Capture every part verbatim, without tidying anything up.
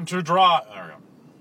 time to drive. There we go.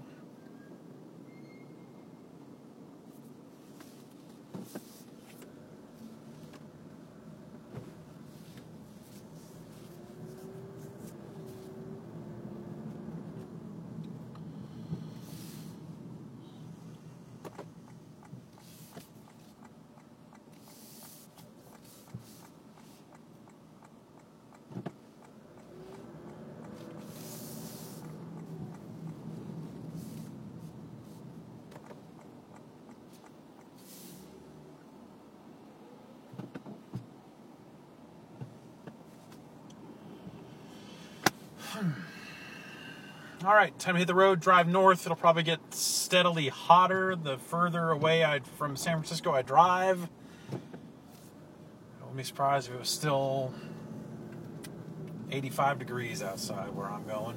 All right, time to hit the road, drive north. It'll probably get steadily hotter the further away I from San Francisco I drive. I wouldn't be surprised if it was still eighty-five degrees outside where I'm going.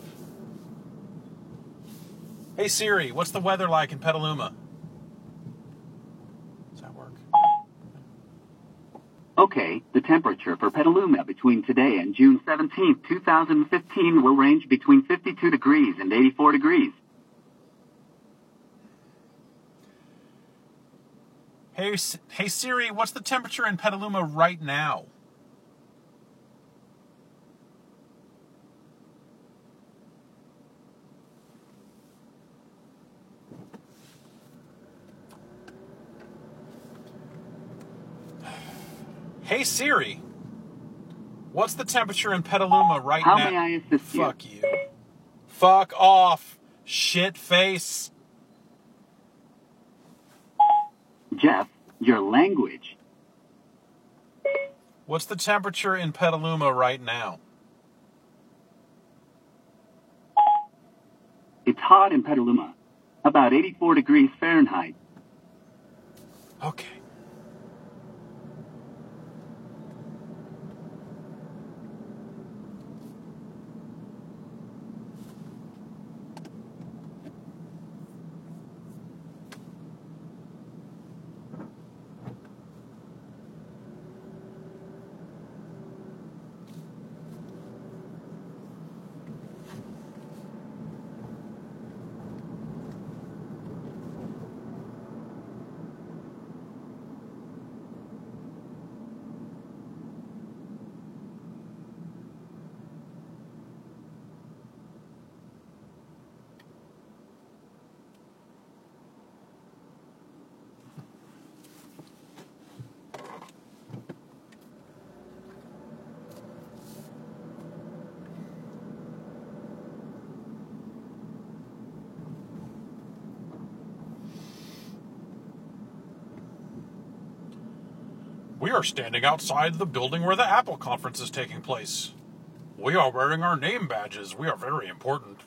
Hey Siri, what's the weather like in Petaluma? Does that work? Okay, the temperature for Petaluma between today and June seventeenth, twenty fifteen will range between fifty-two degrees and eighty-four degrees. Hey, hey Siri, what's the temperature in Petaluma right now? Hey Siri, what's the temperature in Petaluma right How now? How may I assist you? Fuck you. Fuck off, shit face. Jeff, your language. What's the temperature in Petaluma right now? It's hot in Petaluma. About eighty-four degrees Fahrenheit. Okay. We are standing outside the building where the Apple conference is taking place. We are wearing our name badges. We are very important.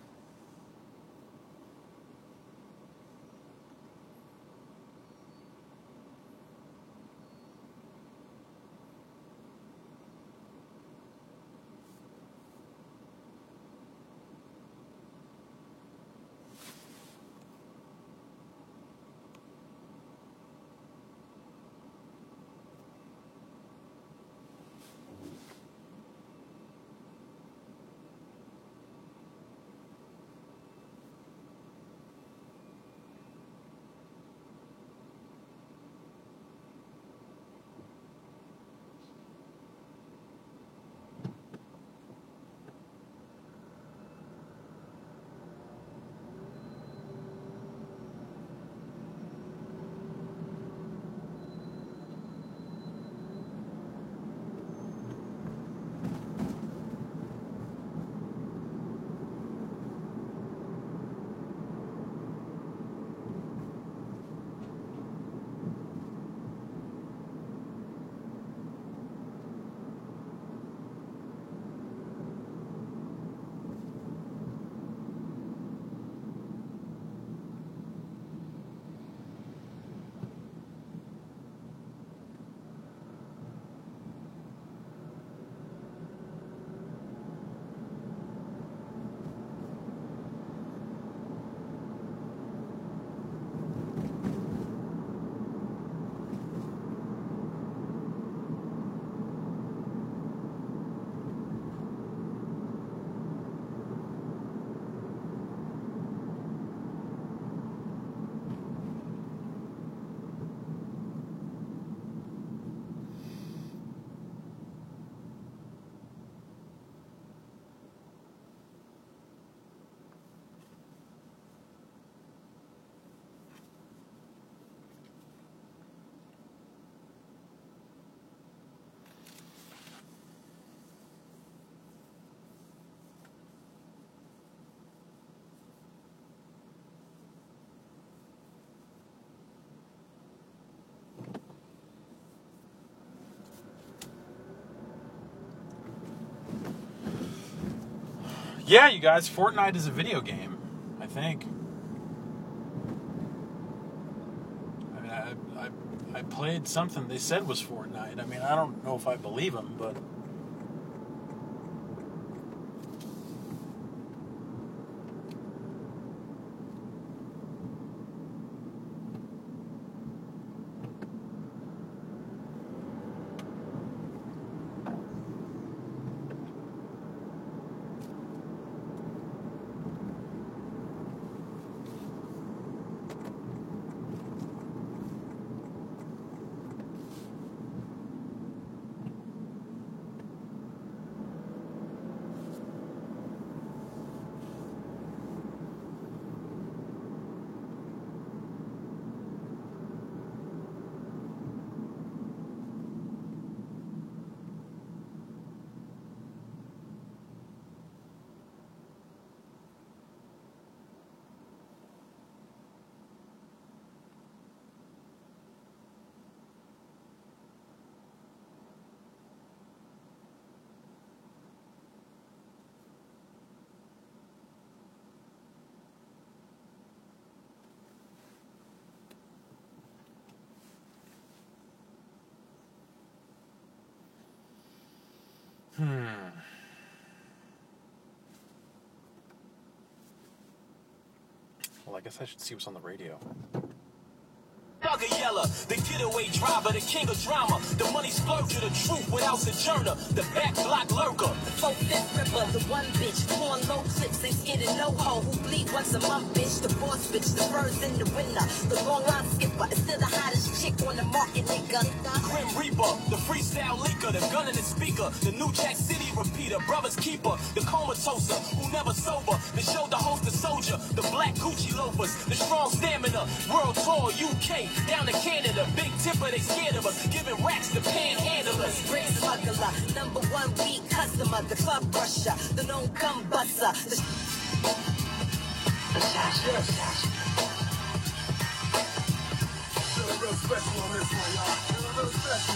Yeah, you guys, Fortnite is a video game, I think. I mean, I, I, I played something they said was Fortnite. I mean, I don't know if I believe them, but... Hmm. Well, I guess I should see what's on the radio. Thugger Yeller, the getaway driver, the king of drama, the money splurger, the truth without sojourner, the back block lurker. So fifth ripper, the one bitch, torn low clips, ain't scared of no hoe, who bleed once a month, bitch, the boss bitch, the first in the winner, the long line skipper, is still the hottest chick on the market, nigga. Grim Reaper, the freestyle leaker, the gun in the speaker, the New Jack City repeater, brother's keeper, the comatoser, who never sober, the show the host, the soldier, the black Gucci loafers, the strong stamina, world tour, U K, down to Canada, big tipper, they scared of us, giving racks to panhandlers. Great smuggler, number one weak customer, the club brusher, the known gun buster, the assassin, assassin. Feeling real special on this one, y'all. Feeling real special.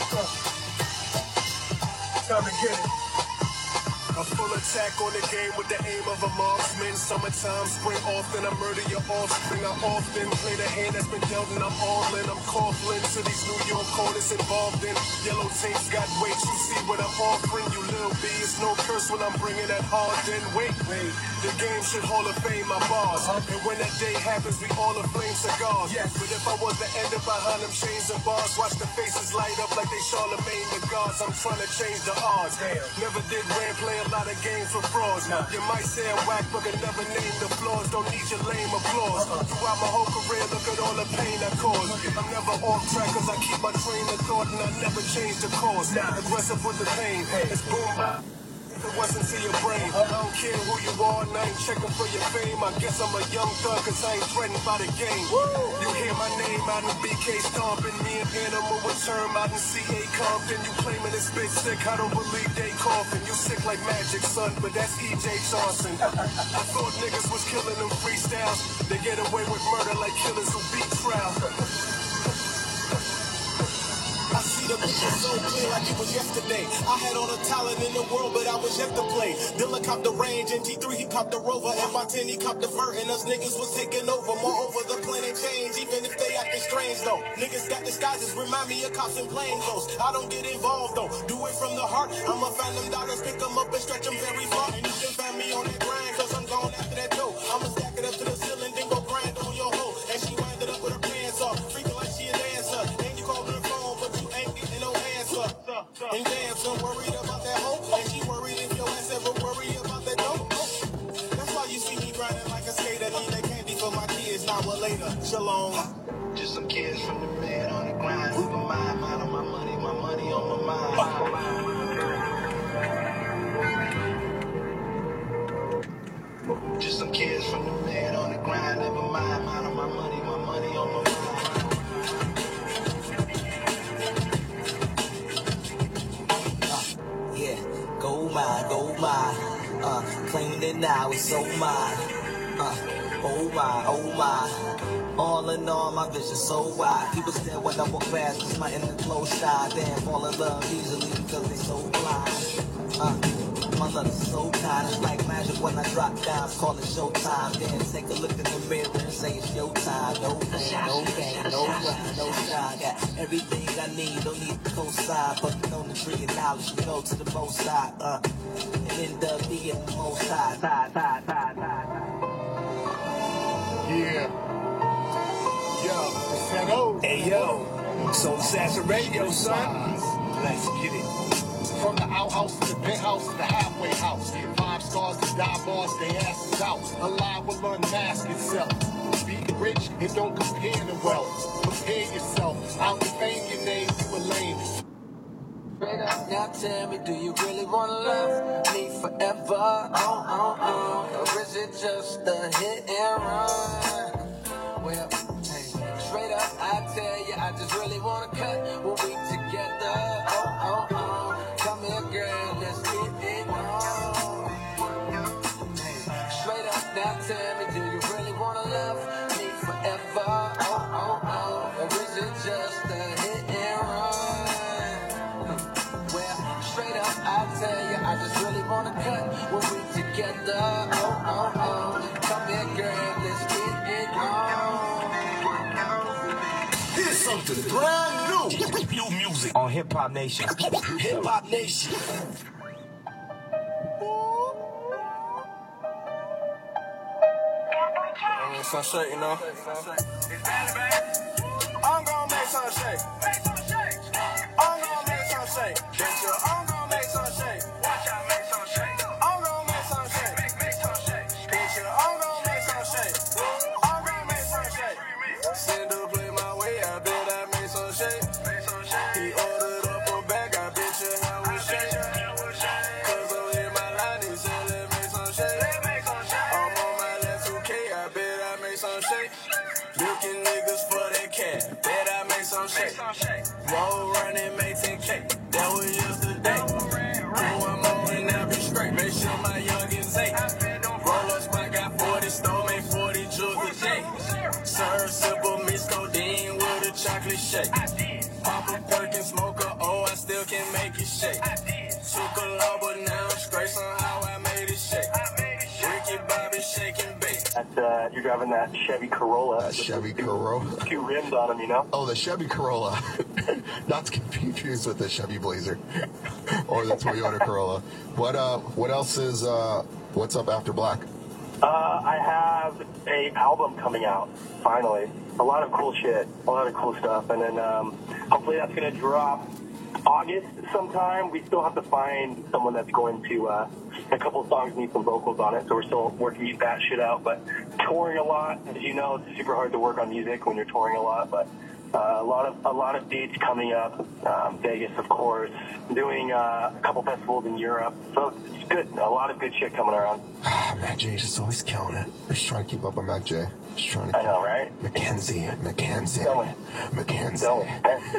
Uh, time to get it. A full attack on the game with the aim of a marksman. Summertime, spring often, I murder your offspring. I often play the hand that's been dealt and I'm all in. I'm coughing to these New York corners involved in. Yellow tapes got weight, you see what I'm offering. You little B, it's no curse when I'm bringing that hard. Then wait, wait, the game should Hall of Fame my bars. Uh-huh. And when that day happens, we all aflame cigars. Yes. But if I was to end up behind them chains and bars, watch the faces light up like they Charlemagne the gods. I'm trying to change the odds. Damn. Never did grand play a lot of games for frauds. Nah. You might say I'm whack, but can never name the flaws. Don't need your lame applause. Uh-uh. Throughout my whole career, look at all the pain I caused. I'm never off track cause I keep my train of thought and I never change the course. Nah. Aggressive with the pain. Hey. It's boom. If it wasn't to your brain, I don't care who you are, and I ain't checking for your fame. I guess I'm a young thug, cause I ain't threatened by the game. Woo! You hear my name out in B K stomping, me and Animal with term out in C A Compton. You claiming this bitch sick, I don't believe they coughing. You sick like magic, son, but that's E J Johnson. I thought niggas was killing them freestyles. They get away with murder like killers who beat trial. I see the picture so clear like it was yesterday. I had all the talent in the world, but I was yet to play. Dilla copped the Range, and G three he copped the Rover, and my ten he copped the Vert, and us niggas was taking over. Moreover, the plan ain't changed, even if they acting strange though. Niggas got disguises, remind me of cops in plain clothes. I don't get involved though, do it from the heart. I'ma find them dollars, pick them up and stretch them very far. And you can find me on that grind, cause I'm going after that dough. I'ma stack it up to the ceiling, then go grind on your hoe. And she winded up with her pants off, freaking like she a dancer. And you call her phone, but you ain't getting no answer. And damn, so worried about that hoe. And she worried if your ass ever worry about that dope. That's why you see me grinding like a skater. Need that candy for my kids, now or later. Shalom. Just some kids from the bed on the grind. With my mind, mind on my money, my money on my mind. Just some kids from the bed on the grind. Never mind, mind on my money, my money on my mind. Go mine, go mine, uh, claiming it now, it's so mine, uh, oh my, oh my, all in all, my vision so wide, people stare when I walk past, cause my inner close shy, damn, fall in love easily because they so blind, uh, my flood of soul time. It's like magic when I drop down, call it showtime. Then take a look in the mirror and say it's your time. No pain, no gain, no grind, no shine. Got everything I need, don't need the cosign. But on the tree of knowledge, we go to the most side. Uh, and end up being the most high. Side, side, side, side. Yeah. Yo, it's that old. Hey yo, Soul Assassin Radio, son. Let's get it. From the outhouse to the penthouse to the halfway house. Five stars to die bars, they asses out. Alive will unmask itself. Be rich and don't compare the wealth. Prepare yourself. I'll defame your name, you a lame. Straight up, now tell me, do you really wanna love me forever? Oh, oh, oh. Or is it just a hit and run? Well, hey, straight up, I tell you, I just really wanna cut when we together. Oh, oh, oh. Come here, girl, let's get it on. Hey, straight up, now tell me, do you really wanna love me forever? Oh, oh, oh. Or is it just a hit and run? Well, straight up, I tell you, I just really wanna cut when we together. Oh, oh, oh. Come here, girl, let's get it on. Here's something brand new. New music On Hip Hop Nation. Hip Hop Nation. Some shake, you know. I'm gonna make some shake. I'm gonna make some shake. Bitch, I'm gonna make some shake. Watch out, make some shake. I'm gonna make some shake. Make some shake. Bitch, I'm gonna make some shake. I'm gonna make some shake. Send to play my way, I bet I made some shake. He ordered up a bag, I bet you how we shake. Cause I'm in my line, he said let's make some shake. I'm on my last two K, I bet I made some shake. Looking niggas for that cat, bet I made some shake. Roll running, make ten K, that was yesterday. Do one more and I'll be straight, make sure my youngins eight. Roll up spot, got forty, stole me forty jewels a day. Serve simple mixed codeine with a chocolate shake. Pop a perk and smoke a O, I still can make it shake. Took a low, but now I'm straight, somehow I made it shake. Ricky Bobby shaking bait. That, uh, you're driving that Chevy Corolla. That Chevy Corolla. Two rims on them, you know? Oh, the Chevy Corolla. Not to confuse with the Chevy Blazer or the Toyota Corolla. What uh? What else is uh? What's up after Black? Uh, I have a album coming out, finally. A lot of cool shit, a lot of cool stuff. And then um, hopefully that's going to drop August sometime. We still have to find someone that's going to, uh, a couple of songs need some vocals on it, so we're still working that shit out. But touring a lot, as you know, it's super hard to work on music when you're touring a lot, but uh, a lot of a lot of dates coming up. Um, Vegas, of course, doing uh, a couple festivals in Europe. So it's good. A lot of good shit coming around. Mac J just always killing it. Just trying to keep up with Mac J. Just trying to. I know, right? Mackenzie, Mackenzie, Don't. Mackenzie. Don't.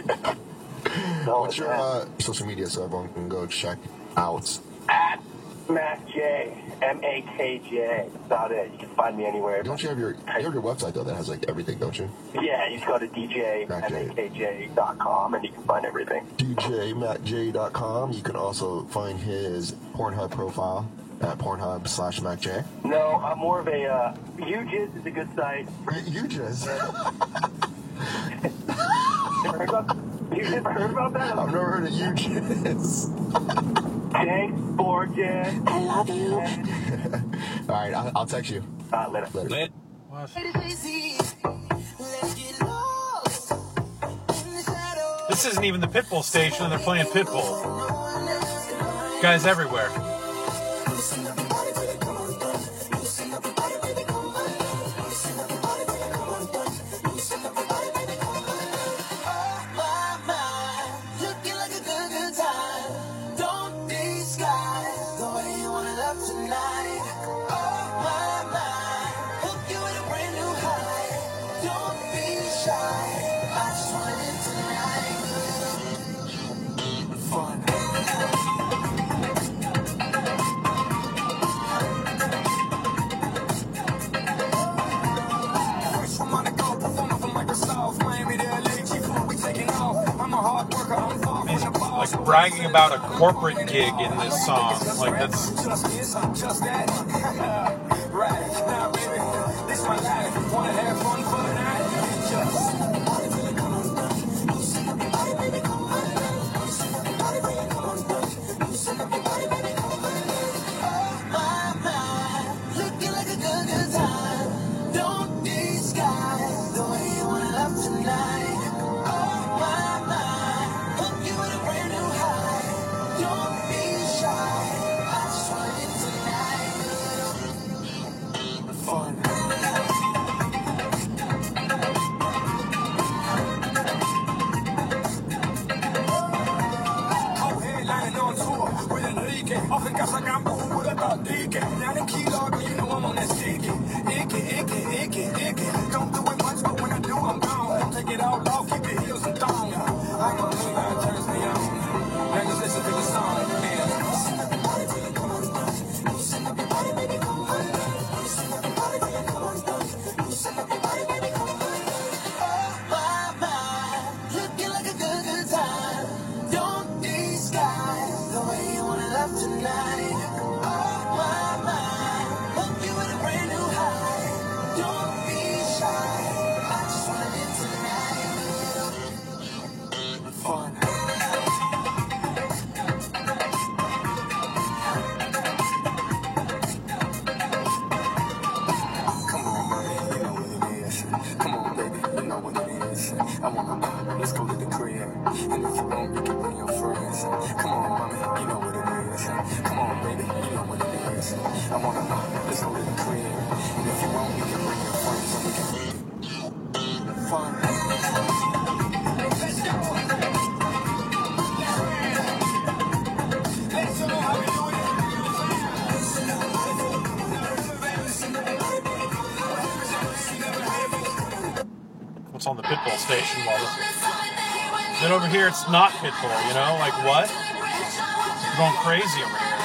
Don't. What's your uh, social media so everyone can go check out? At Mac J, M A K J. That's about it. You can find me anywhere. Don't you have your you have your website though that has like everything, don't you? Yeah, you just go to D J M A K J dot com and you can find everything. D J Mac J dot com. You can also find his Pornhub profile at Pornhub slash Mac J. No, I'm more of a uh, UJizz is a good site. UJizz. Never heard about, you never heard about that? I've never heard of UJizz. Thanks, Borges. I love you. All right, I'll, I'll text you. Uh, later. Later. Lit. What? This isn't even the Pitbull station, and they're playing Pitbull. Guys everywhere. bragging about a corporate gig in this song. Like, that's... Just this, just that. Right, now baby, this my life. Wanna have fun for the night? Just... Off in casa campo, who the thought dig it? Now the key log, you know I'm on that sticky. Icky, icky, icky, icky. Don't do it much, but when I do, I'm gone. Take it all off, keep your heels and thong. I'm on the line, turns me on. Now just listen to the song. I wanna know, let's go to the crib. And if you want, you can bring your friends. Come on, mommy, you know what it is. Come on, baby, you know what it is. I wanna know, let's go to the crib. And if you want, you can bring your friends. And we can have fun. Let's go. Let's know how we do it. What's on the Pitbull station while this... Then over here, it's not Pitbull, you know? Like, what? I'm going crazy over here.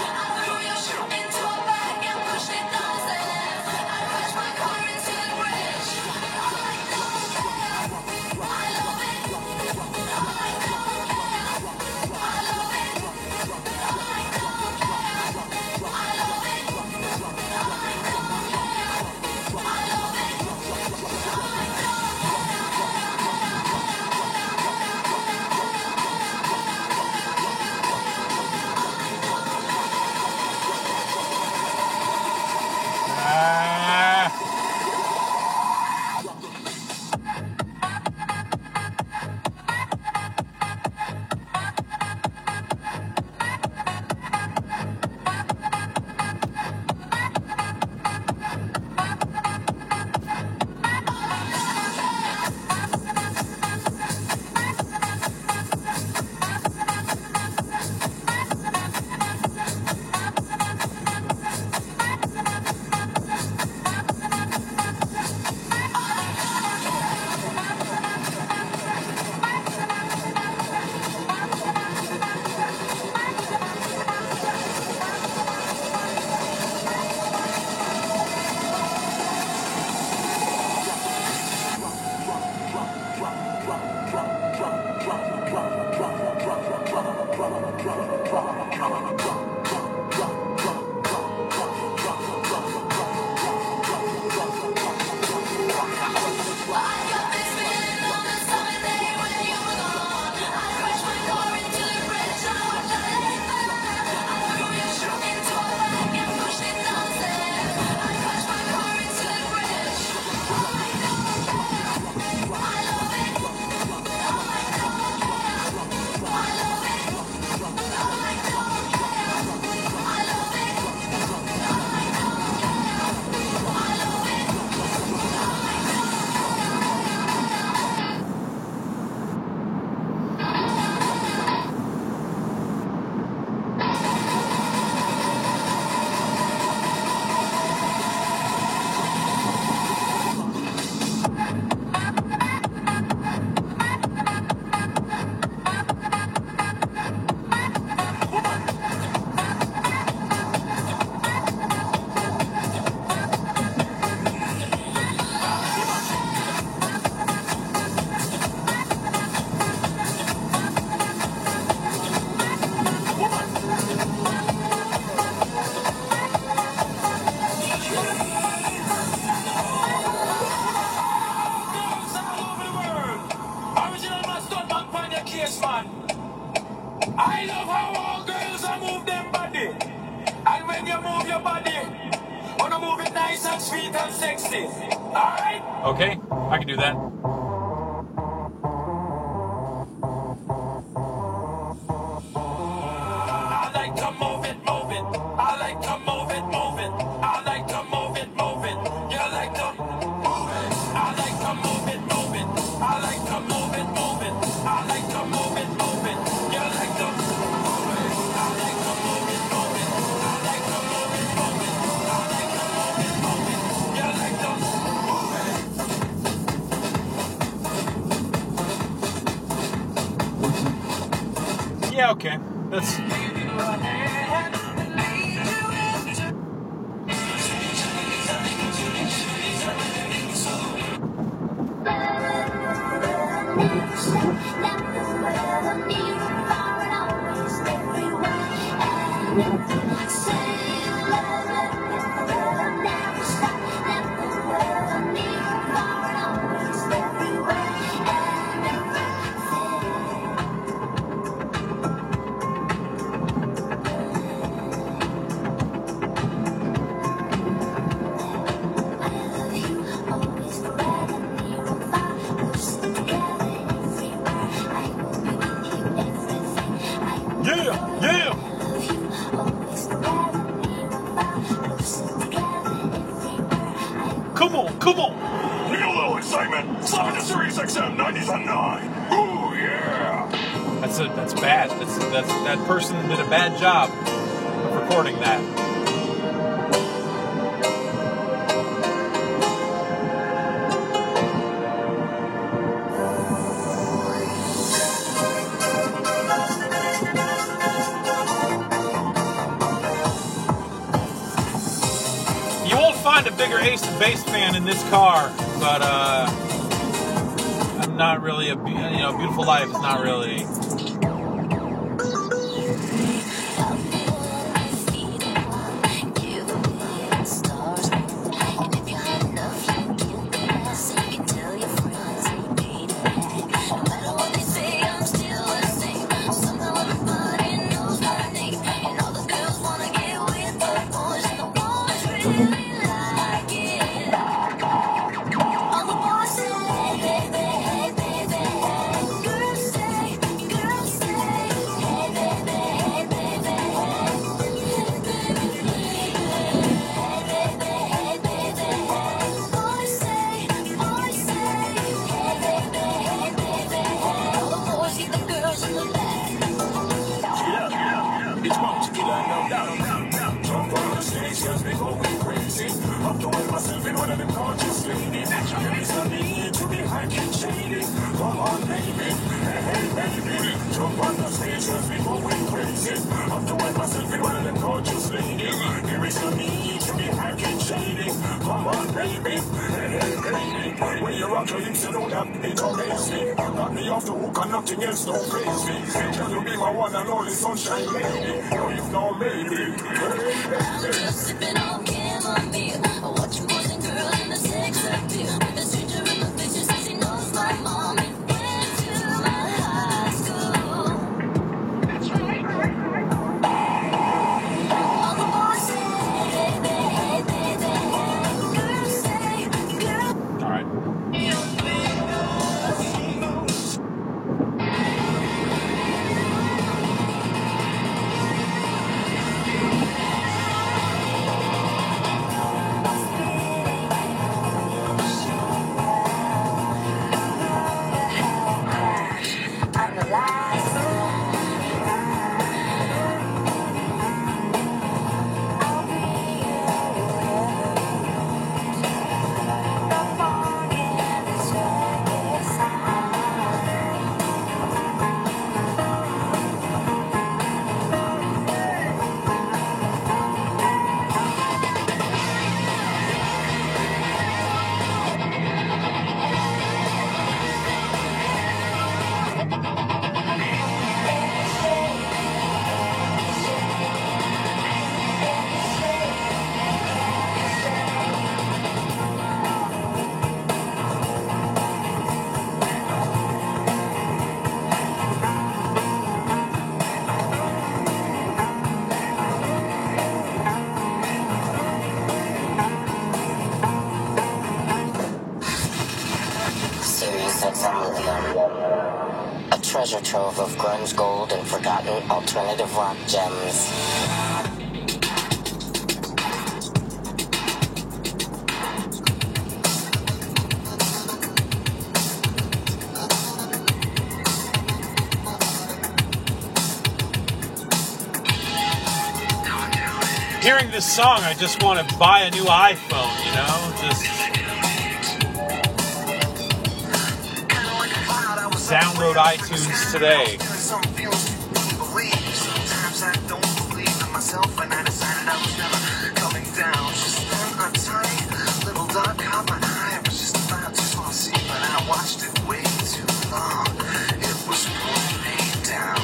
sweet and sexy. Alright? Okay, I can do that. I like to move it, move it. I like to move it, move it. I like to move it, move it. You like to move it. I like to move it, move it. I like to move it, move it. I like to move it, move it. You like to move it. I like to move it, move it. I like to move it, move it. I like to move it, move it. You like to move it. Yeah, okay. That's. Yeah, yeah. Come on, come on. Need a little excitement? Slap into Sirius X M nineties and nine. Ooh, yeah. That's a, that's bad. That's that's that person did a bad job of recording that. You won't find a bigger Ace of Base fan in this car, but uh, I'm not really a be- you know Beautiful Life is not really. When you're out, you don't have to be too lazy. Got me off the hook and nothing else don't praise me. Can you be my one and only sunshine lady? No, if no, maybe. I'm just sipping on chamomile, watching boys and girls in the sex appeal. With a stranger in the face, she says she knows my mom and went to my high school. That's right. All the boys say, hey, baby, hey, baby. Girls say, girl. All right. treasure trove of grunge gold and forgotten alternative rock gems. Hearing this song, I just want to buy a new iPhone, you know? Just download iTunes today. Sometimes I don't believe in myself, and I decided I was never coming down. Just then a tiny little dot caught my eye. I was just about to fall asleep, but I watched it way too long. It was pulling me down.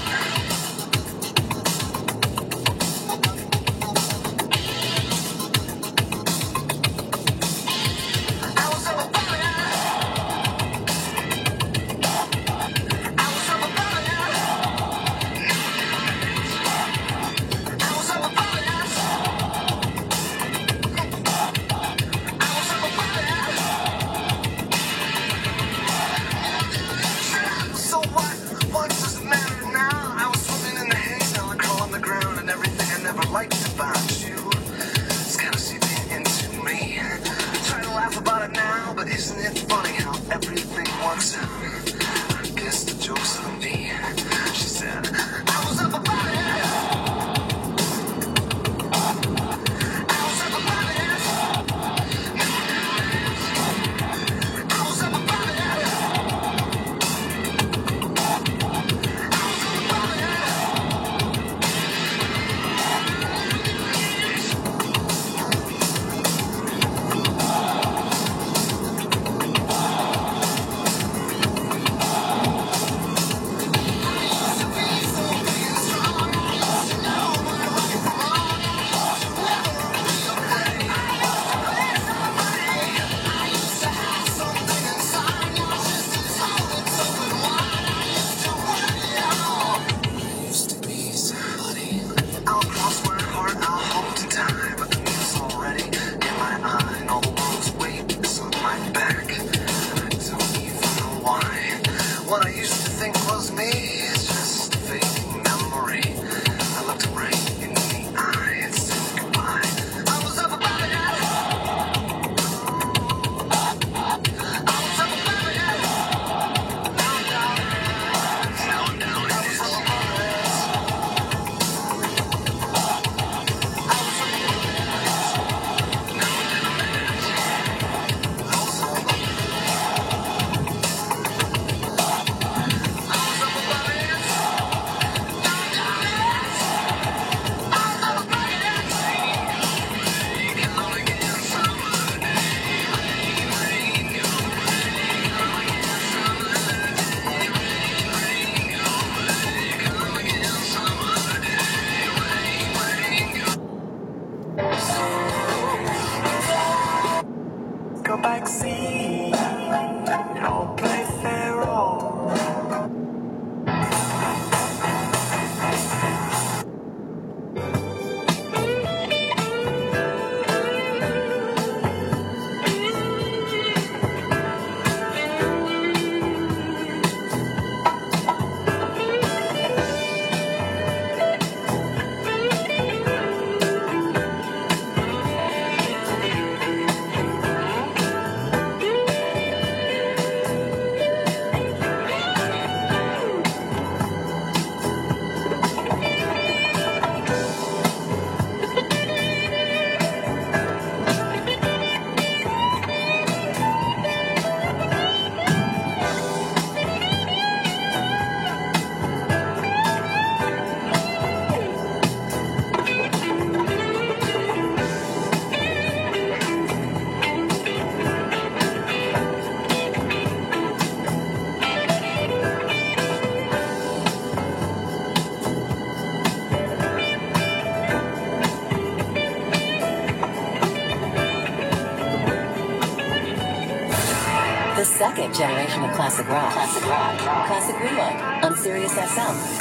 The second generation of classic rock. Classic rock. Classic Rewind on Sirius X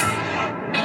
M.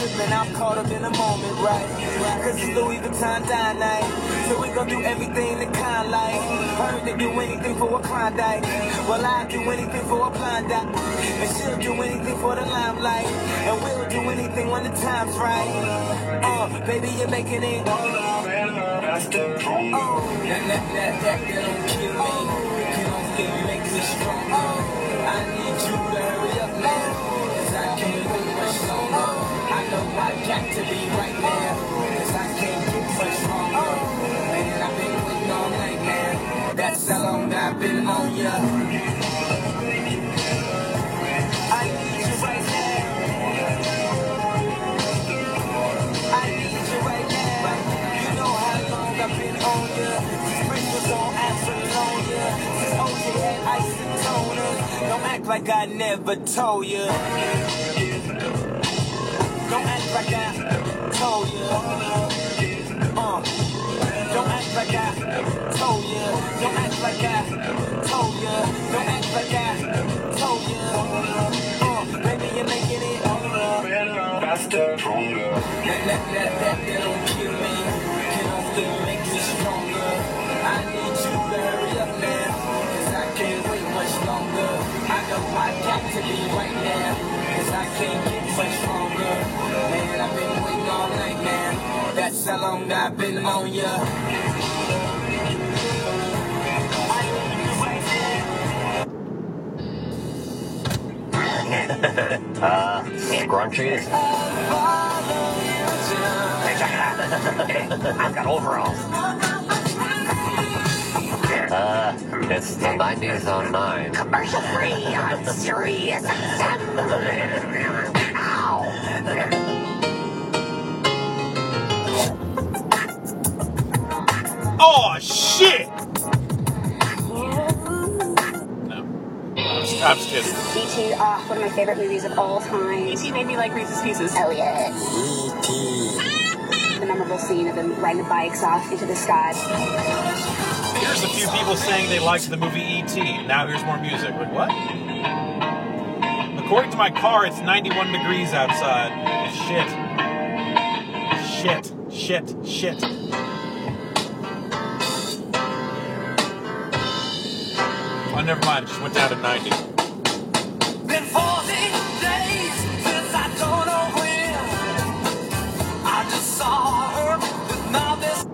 tripping, I'm caught up in the moment, right? Cause it's Louis Vuitton dine night. So we gon' do everything the kind like. Heard they do anything for a Klondike. Well, I do anything for a Klondike. And she'll do anything for the limelight. And we'll do anything when the time's right. Uh, baby, you're making it. Oh, that, that, that, that don't kill me. Can only make me strong. I need you to hurry up now. Cause I can't wait much longer. I know I got to be right now. Cause I can't get much longer. Man, I've been waiting all night, man. That's how long I've been on ya. I need you right now. I need you right now. You know how long I've been on ya. Sprinkles on Apollonia. Since O J had isotoners. Don't act like I never told ya. Don't act like I told ya. Uh. Don't act like I told ya. Don't act like I told ya. Don't act like I told ya. Uh, baby, you're making it faster, stronger. That, that, that, that, that don't kill me. Can only make me stronger. I need you to hurry up now. Cause I can't wait much longer. I know I got to be right now. Cause I can't get much longer. Man, I've been waiting all night, man. That's how long I've been on ya. uh, scrunchies? Hey, check it out. I've got overalls. Uh, it's the nineties on nine. Commercial free on Sirius X M. Oh, shit! No. I'm just, I'm just kidding. E T, uh, one of my favorite movies of all time. E T made me like Reese's Pieces. Oh, yeah. E T. The memorable scene of them riding the bikes off into the sky. Here's a few people saying they liked the movie E T. Now here's more music. Like, what? According to my car, it's ninety-one degrees outside. Shit. Shit. Shit. Shit. Oh, never mind. It just went down to ninety. Been forty days since I don't know when. I just saw her with my best.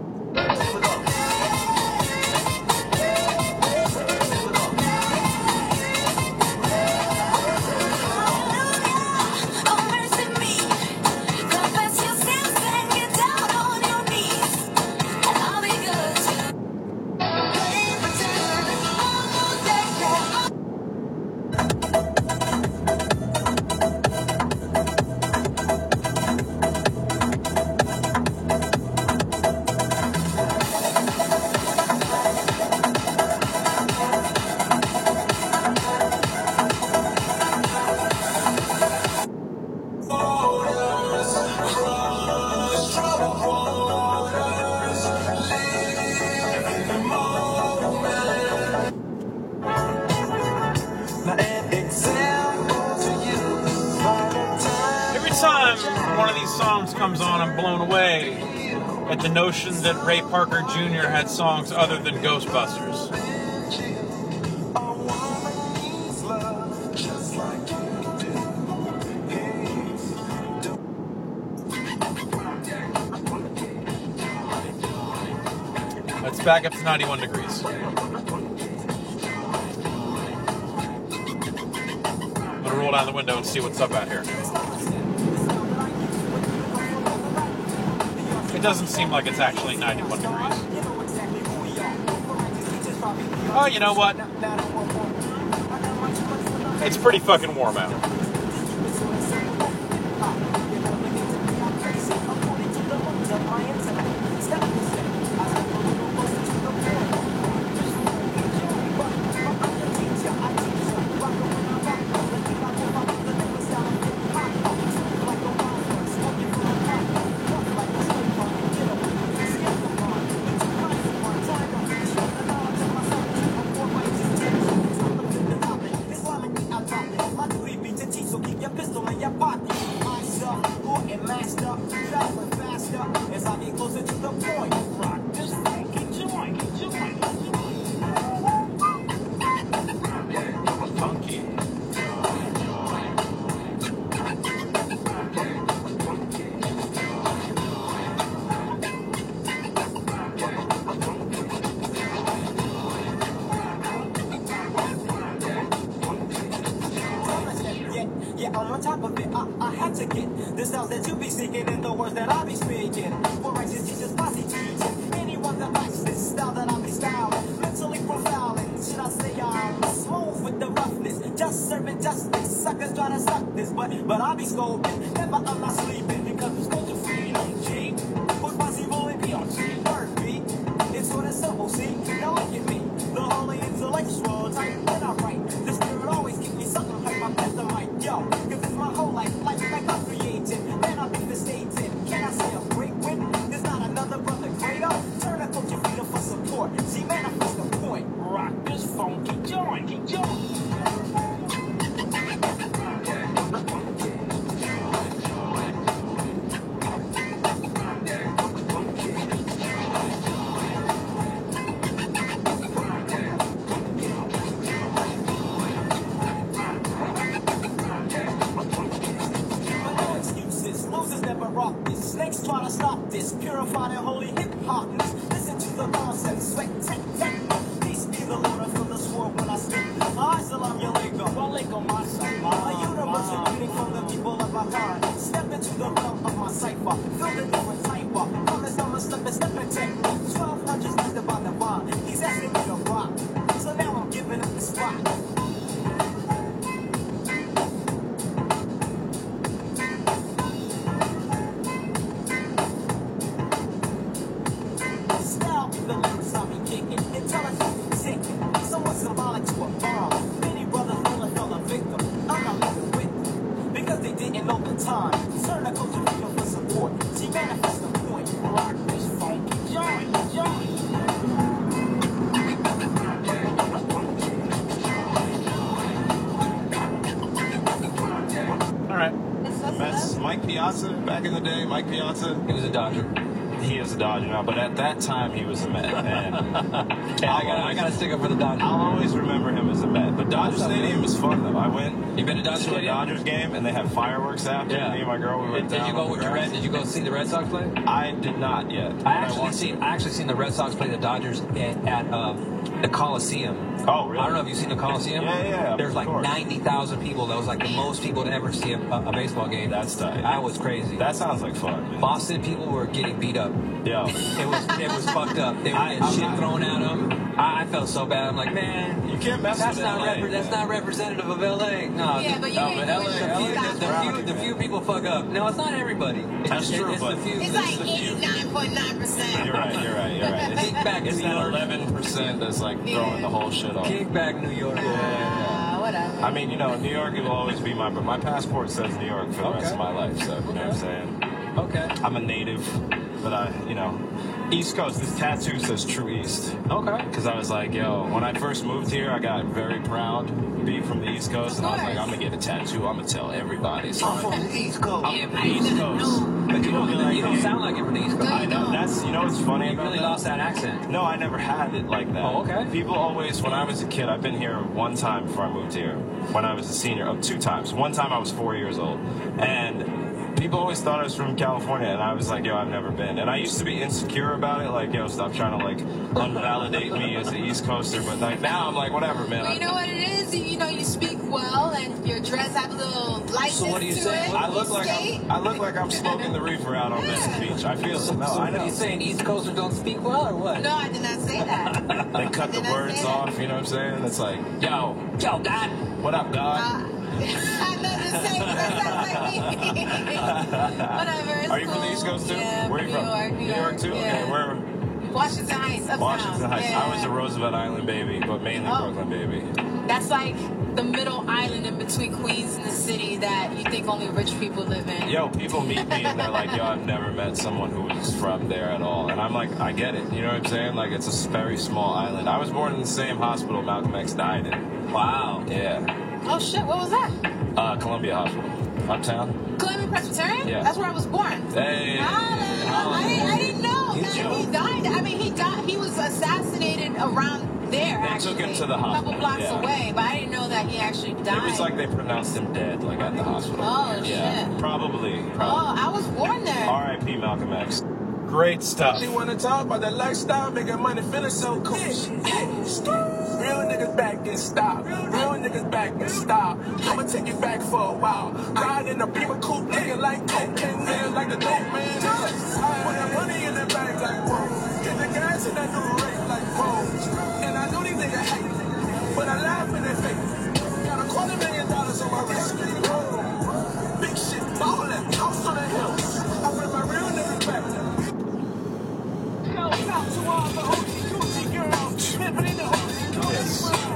Comes on, I'm blown away at the notion that Ray Parker Junior had songs other than Ghostbusters. Let's back up to ninety-one degrees. I'm gonna roll down the window and see what's up out here. It doesn't seem like it's actually ninety-one degrees. Oh, you know what? It's pretty fucking warm out. words that I be speaking. For righteous teachers, posse teaching. Anyone that likes this style that I be styling. Mentally profiling. Should I say I'm smooth with the roughness? Just serving justice. Suckers try to suck this, but but I be scoping. Never I'm not sleeping because it's going to freedom. G. With posse rolling P R G. Word beat. It's sort of simple, see? Now look at me. The holy intellectual type when I write. The spirit always gives me something like my pet the mic. Yo, cause it's my whole life, like, like I'm creating. Man, I'm devastating. Can I say a great win? There's not another brother greater. Turn a coach your feet up for support. See, manifest the point. Rock this funky joint. Keep joint. Snakes try to stop this, purified and holy hip-hopness. Listen to the concept, sweat, tech, tech. Peace be the Lord, I feel the sword when I speak. I salam yalaikum, walaikum assalam. A universal greeting from the people of Bahrain. Step into the realm of my cipher, feel the different type of. Promise I'ma step and step and take. Twelve hundreds left about the bond. He's asking me to rock, so now I'm giving up the spot. Mike Piazza, back in the day, Mike Piazza. He was a Dodger. He is a Dodger now, but at that time he was a Met. And yeah, I got I got to stick up for the Dodgers. I'll always remember him as a Met. But Dodger Stadium was fun though. I went. You been to Dodger to a Dodgers game, and they had fireworks after. Yeah. Me and my girl, we went Did, down. did you go with your Red? Did you go see the Red Sox play? I did not yet. I actually seen I actually seen the Red Sox play the Dodgers at, at um, the Coliseum. Oh, really? I don't know if you've seen the Coliseum. Yeah, yeah. There's like course. ninety thousand people. That was like the most people to ever see a, a baseball game. That's tight. That was crazy. That sounds like fun. Man. Boston people were getting beat up. Yo. It was it was fucked up. They were I- getting I'm shit not- thrown at them. I, I felt so bad. I'm like, man, You can't mess that's with not L A, repre- that's man. not representative of L A. No, Yeah, the, but you No, ain't but doing L A, shit. L A the, gets the, rowdy, few, the man. few people fuck up. No, it's not everybody. That's It- true, it's but- the few. It's like eighty-nine point nine percent. You're right, you're right, you're right. It's, Kickback it's New that York. eleven percent that's like throwing the whole shit off. Kickback New York. Uh, whatever. I mean, you know, New York will always be my, but my passport says New York for the rest Okay. of my life, so, you know what I'm saying? Okay. I'm a native, but I, you know, East Coast, this tattoo says True East. Okay. Because I was like, yo, when I first moved here, I got very proud to be from the East Coast, and I was like, I'm going to get a tattoo. I'm going to tell everybody. So I'm from the East Coast. I'm from the East Coast. But you don't, People be like, you don't hey, sound like it from the East Coast. I know. That's, you know what's funny You about really that? lost that accent. No, I never had it like that. Oh, okay. People always, when I was a kid, I've been here one time before I moved here. When I was a senior, oh, two times. One time I was four years old. And people always thought I was from California, and I was like, yo, I've never been. And I used to be insecure about it, like, yo, stop trying to, like, unvalidate me as an East Coaster. But, like, now I'm like, whatever, man. Well, you know what it is? You know, you speak well, and your dress have a little lightness So what do you to say? it. I look You like skate. I'm, I look like I'm smoking the reefer out on Venice Beach. I feel it. No, so I what know. are you saying? East Coasters don't speak well or what? No, I did not say that. They cut the Did I words say that? off, you know what I'm saying? It's like, yo, Yo, God. what up, God? Uh, I know the same. That sounds like me. Whatever. It's Are you cool. from the East Coast too? Yeah, Where are you New from? York, New New York too? Yeah. Okay, where? Washington Heights, uptown. Washington Heights. Yeah. I was a Roosevelt Island baby, but mainly Oh. Brooklyn baby. That's like the middle island in between Queens and the city that you think only rich people live in. Yo, people meet me and they're like, yo, I've never met someone who was from there at all. And I'm like, I get it. You know what I'm saying? Like, it's a very small island. I was born in the same hospital Malcolm X died in. Wow. Yeah. Oh shit, what was that? Uh, Columbia Hospital. Uptown. Columbia Presbyterian? Yeah. That's where I was born. Hey. Ah, I, didn't, I didn't know that he died. I mean, he died. He was assassinated around there. They actually, took him to the a couple hospital, blocks yeah. away, but I didn't know that he actually died. It was like they pronounced him dead, like at the hospital. Oh, yeah. shit. Probably. Oh, Probably. I was born there. R I P Malcolm X. Great stuff. She wanna talk about that lifestyle, making money, feeling so cool. Real niggas back and stop. Real niggas back and stop. I'ma take you back for a while. Ride in a beamer coupe, looking like cocaine man, like the dope man. Put that money in the bag like whoa. Get the gas in that new rate like whoa. And I know these niggas hate me, but I laugh in their face. Got a quarter million dollars on my wrist. Whoa. Big shit, ballin', house on the hill. I bring my real niggas back. Shout out to all the hoochie coochie girls living in the hoochie coochie world.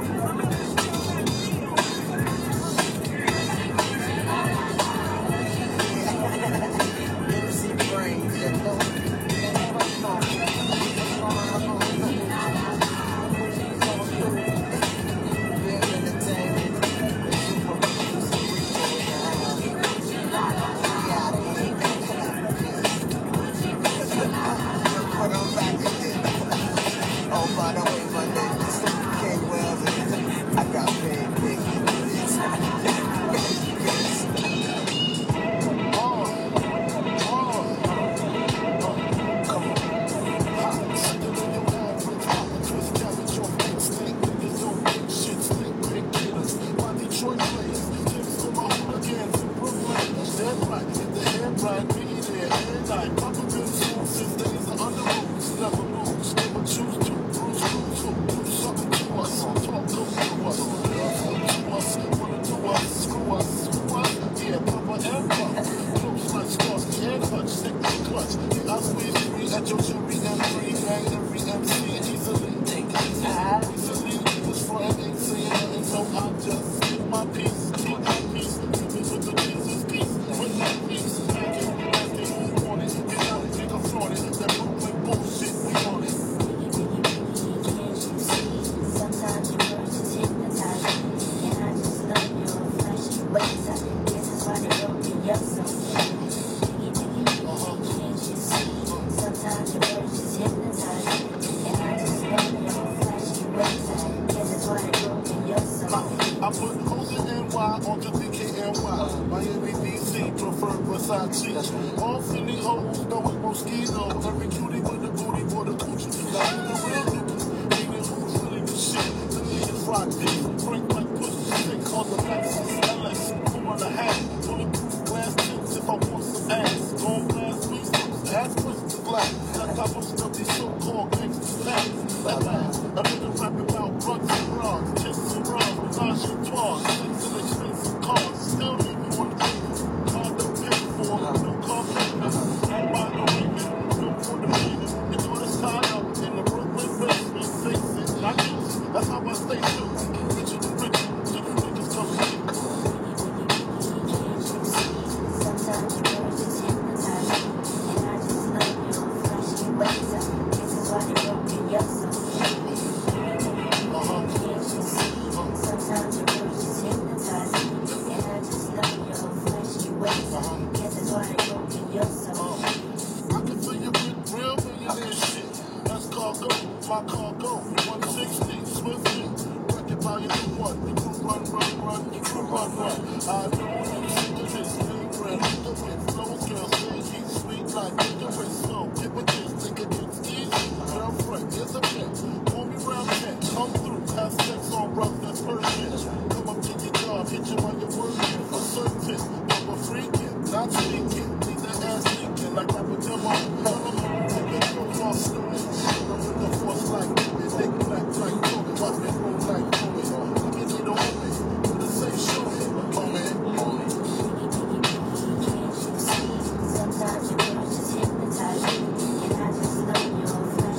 Sometimes you just hypnotize me, and I just love your flesh.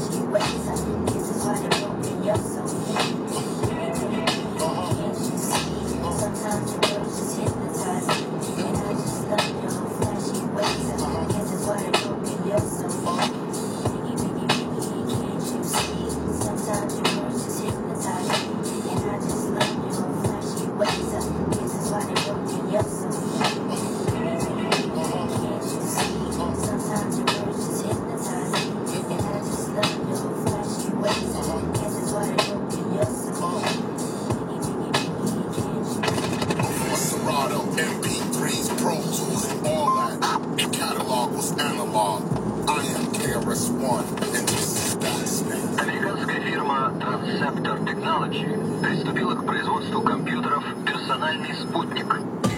приступила к производству компьютеров «Персональный спутник».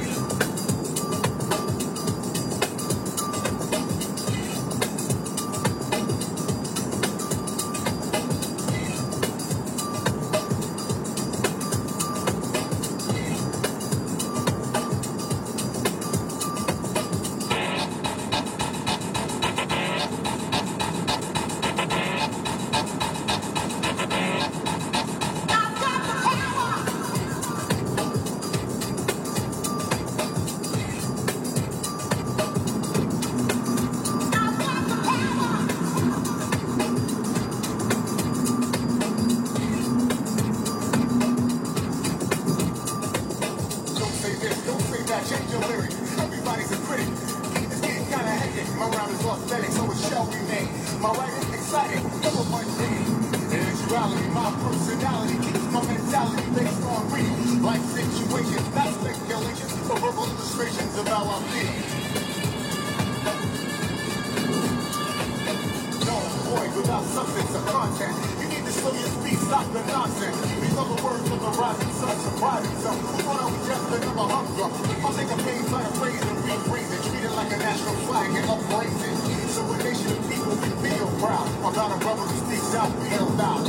Don't say this, don't say that, change your lyrics. Everybody's a critic. It's getting kinda hectic. My rhyme is authentic, so it shall remain. My writing exciting, never mundane. In actuality, my personality keeps my mentality based on real life situations, not speculations or verbal illustrations of how I feel. No void without substance or content. You need to slow your speed, stop the nonsense. These are the words of the rising sun, surprising some. Who thought I was just another humdrum? I'll take a page, try to phrase and rephrase it, treat it like a national flag and upraise it. So a nation of people can feel proud about a brother who speaks out real loud.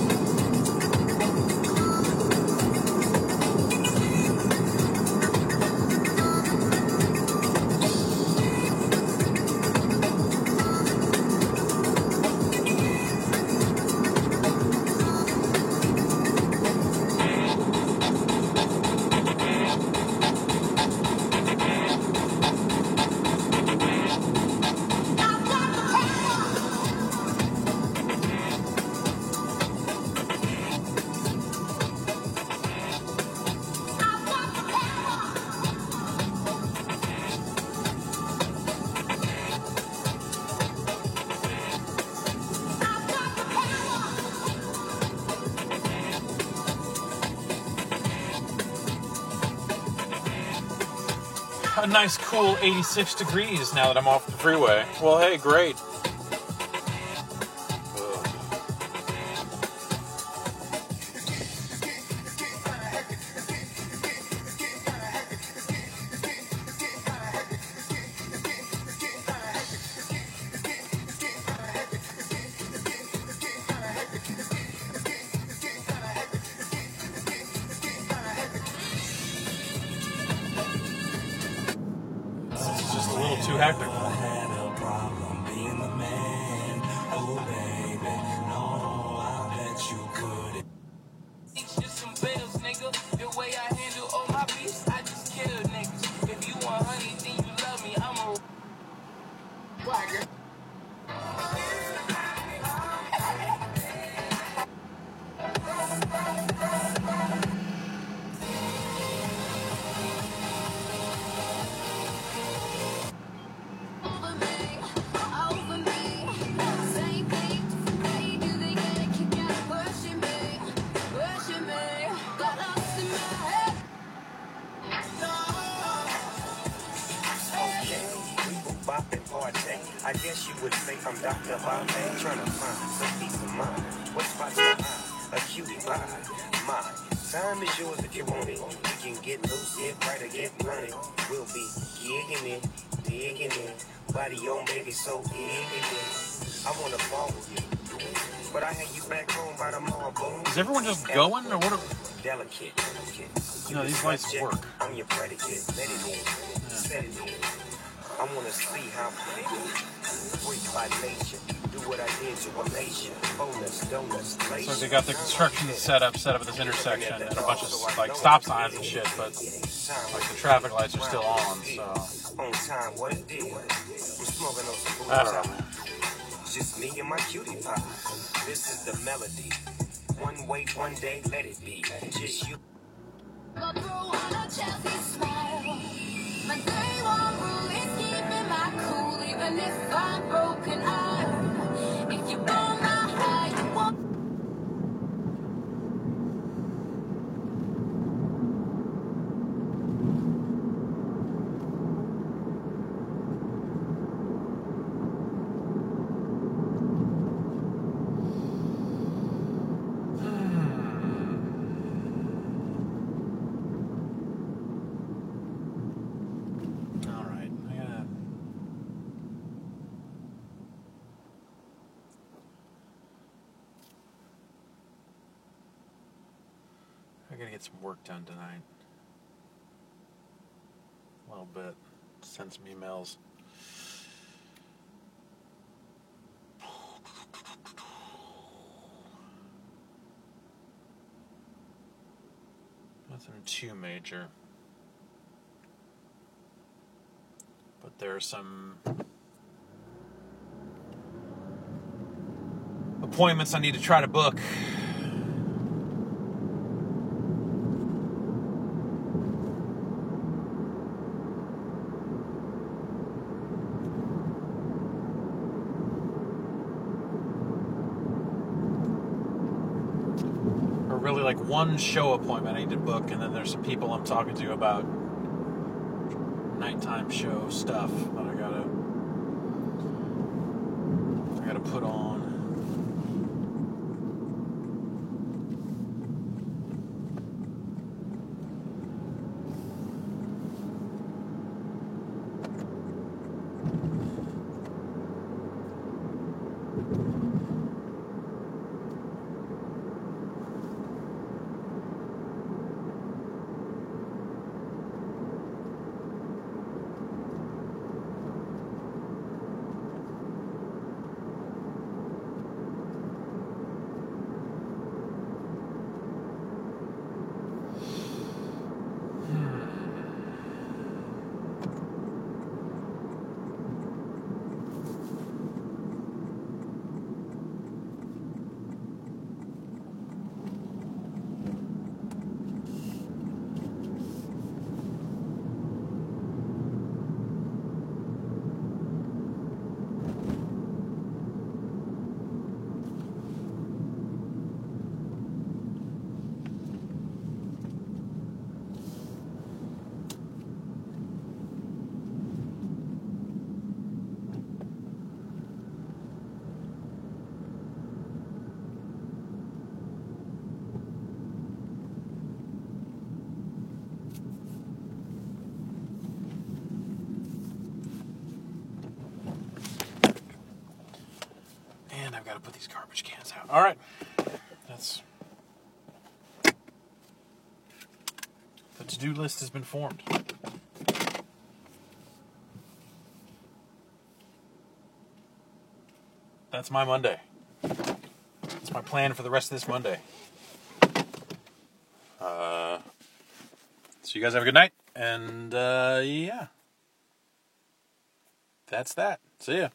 A nice cool eighty-six degrees now that I'm off the freeway. Well, hey, great. It's just a little too hectic. I guess you would say I'm Doctor Bombay, trying to find some peace of mind. What spots the eye? A cutie pie. My time is yours if you want it. You can get loose, get right, or get running. We'll be gigging it, digging it. Body on baby, so digging it. I wanna fall with you, but I had you back home by the mall, boom. Is everyone just going, or what? Are... Delicate. No, these lights work. I'm your predicate. Let it in. Set it in. I wanna see how freak by nature. Do what I did to Malaysia. Bonus, donuts, So they got the construction set up, set up at this intersection, and a bunch of like stop signs and shit, but like the traffic lights are still on. So on time, what it did. I'm smoking on some I don't know. Just me and my cutie pie. This is the melody. One way, one day, let it be. Just you. Go through on a Chelsea smile. My day one rule is keeping my cool, even if I'm broken. I, if you blow my high, you won't. I gotta get some work done tonight. A little bit. Send some emails. Nothing too major. But there are some appointments I need to try to book. Or really like one show appointment I need to book, and then there's some people I'm talking to about nighttime show stuff that I gotta I gotta put on. I've got to put these garbage cans out. All right. That's... The to-do list has been formed. That's my Monday. That's my plan for the rest of this Monday. Uh, so you guys have a good night. And, uh, yeah. That's that. See ya.